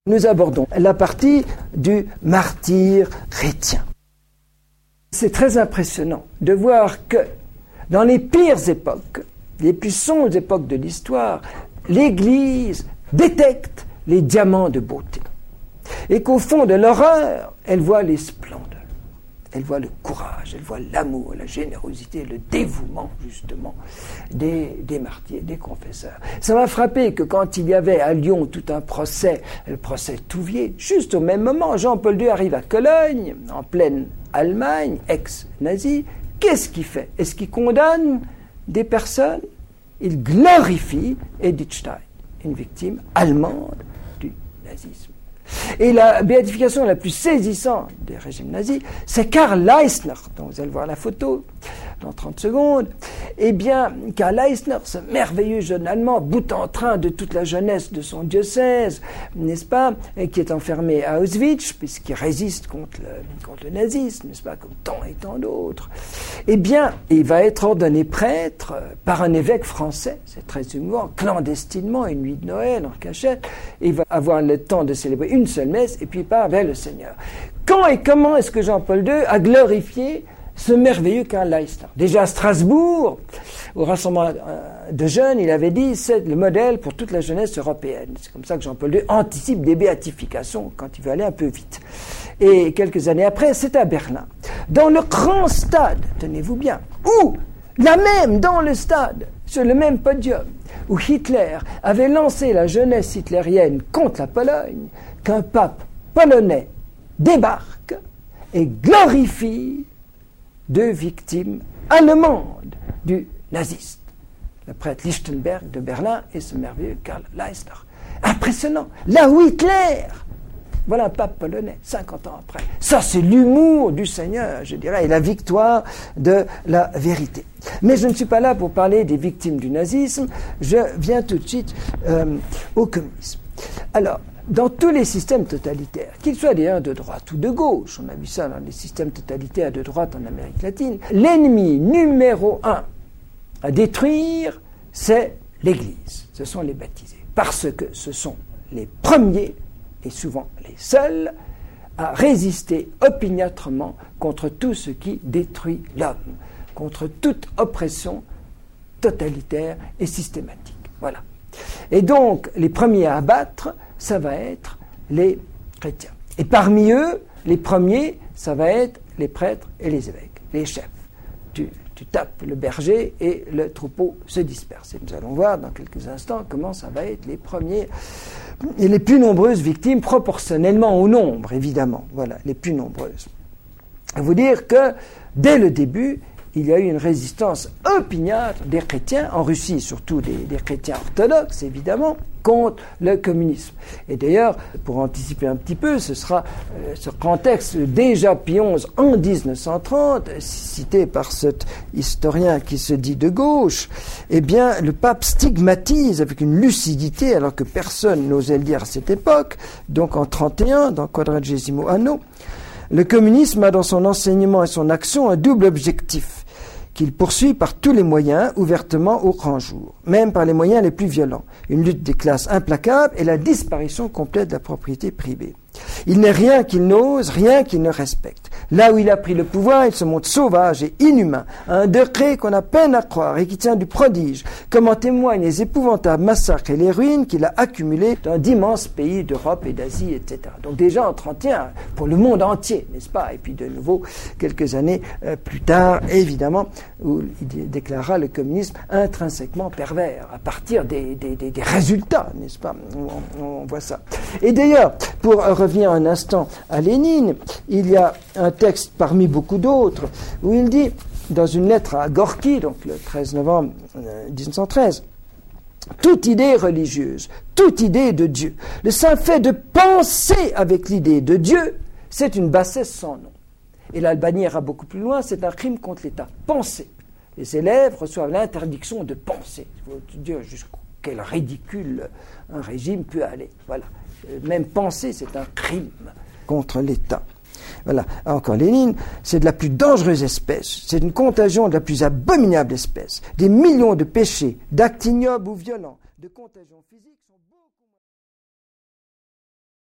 Nous abordons la partie du martyre chrétien. C'est très impressionnant de voir que dans les pires époques, les plus sombres époques de l'histoire, l'Église détecte les diamants de beauté. Et qu'au fond de l'horreur, elle voit les splendeurs. Elle voit le courage, elle voit l'amour, la générosité, le dévouement, justement, des martyrs, des confesseurs. Ça m'a frappé que quand il y avait à Lyon tout un procès, le procès Touvier, juste au même moment, Jean-Paul II arrive à Cologne, en pleine Allemagne, ex-nazi. Qu'est-ce qu'il fait? Est-ce qu'il condamne des personnes? Il glorifie Edith Stein, une victime allemande du nazisme. Et la béatification la plus saisissante des régimes nazis, c'est Karl Leisner, dont vous allez voir la photo dans 30 secondes. Eh bien, Karl Leisner, ce merveilleux jeune Allemand, bout en train de toute la jeunesse de son diocèse, n'est-ce pas, et qui est enfermé à Auschwitz, puisqu'il résiste contre le nazisme, n'est-ce pas, comme tant et tant d'autres. Eh bien, il va être ordonné prêtre par un évêque français, c'est très émouvant, clandestinement, une nuit de Noël, en cachette, et il va avoir le temps de célébrer une seule messe, et puis il part vers le Seigneur. Quand et comment est-ce que Jean-Paul II a glorifié ce merveilleux Karl Leisner? Déjà à Strasbourg, au rassemblement de jeunes, il avait dit c'est le modèle pour toute la jeunesse européenne. C'est comme ça que Jean-Paul II anticipe des béatifications quand il veut aller un peu vite. Et quelques années après, c'est à Berlin. Dans le grand stade, tenez-vous bien, où, là même dans le stade, sur le même podium, où Hitler avait lancé la jeunesse hitlérienne contre la Pologne, qu'un pape polonais débarque et glorifie 2 victimes allemandes du nazisme. Le prêtre Lichtenberg de Berlin et ce merveilleux Karl Leisner. Impressionnant. Là où Hitler, voilà un pape polonais, 50 ans après. Ça, c'est l'humour du Seigneur, je dirais, et la victoire de la vérité. Mais je ne suis pas là pour parler des victimes du nazisme, je viens tout de suite au communisme. Alors, dans tous les systèmes totalitaires, qu'ils soient d'ailleurs de droite ou de gauche, on a vu ça dans les systèmes totalitaires de droite en Amérique latine, l'ennemi numéro 1 à détruire, c'est l'Église. Ce sont les baptisés. Parce que ce sont les premiers, et souvent les seuls, à résister opiniâtrement contre tout ce qui détruit l'homme, contre toute oppression totalitaire et systématique. Voilà. Et donc, les premiers à abattre, ça va être les chrétiens. Et parmi eux, les premiers, ça va être les prêtres et les évêques, les chefs. Tu tapes le berger et le troupeau se disperse. Et nous allons voir dans quelques instants comment ça va être les premiers et les plus nombreuses victimes proportionnellement au nombre, évidemment. Voilà, les plus nombreuses. Je vais vous dire que dès le début, il y a eu une résistance opiniâtre des chrétiens, en Russie surtout des chrétiens orthodoxes évidemment, contre le communisme. Et d'ailleurs, pour anticiper un petit peu, ce sera ce contexte déjà Pie XI en 1930, cité par cet historien qui se dit de gauche, eh bien le pape stigmatise avec une lucidité, alors que personne n'osait le dire à cette époque, donc en 31, dans Quadragesimo Anno, le communisme a dans son enseignement et son action un double objectif qu'il poursuit par tous les moyens, ouvertement au grand jour, même par les moyens les plus violents. Une lutte des classes implacable et la disparition complète de la propriété privée. Il n'est rien qu'il n'ose, rien qu'il ne respecte. Là où il a pris le pouvoir, il se montre sauvage et inhumain, à un degré qu'on a peine à croire et qui tient du prodige, comme en témoignent les épouvantables massacres et les ruines qu'il a accumulés dans d'immenses pays d'Europe et d'Asie, etc. Donc déjà en 31, pour le monde entier, n'est-ce pas? Et puis de nouveau, quelques années plus tard, évidemment, où il déclarera le communisme intrinsèquement pervers, à partir des résultats, n'est-ce pas? On voit ça. Et d'ailleurs, pour revenir un instant à Lénine, il y a un texte parmi beaucoup d'autres où il dit, dans une lettre à Gorky, donc le 13 novembre 1913, toute idée religieuse, toute idée de Dieu, le simple fait de penser avec l'idée de Dieu, c'est une bassesse sans nom. Et l'Albanie ira beaucoup plus loin, c'est un crime contre l'État. Penser. Les élèves reçoivent l'interdiction de penser. Il faut dire jusqu'à quel ridicule un régime peut aller. Voilà. Même penser, c'est un crime contre l'État. Voilà. Encore Lénine, c'est de la plus dangereuse espèce. C'est une contagion de la plus abominable espèce. Des millions de péchés, d'actes ignobles ou violents, de contagions physiques sont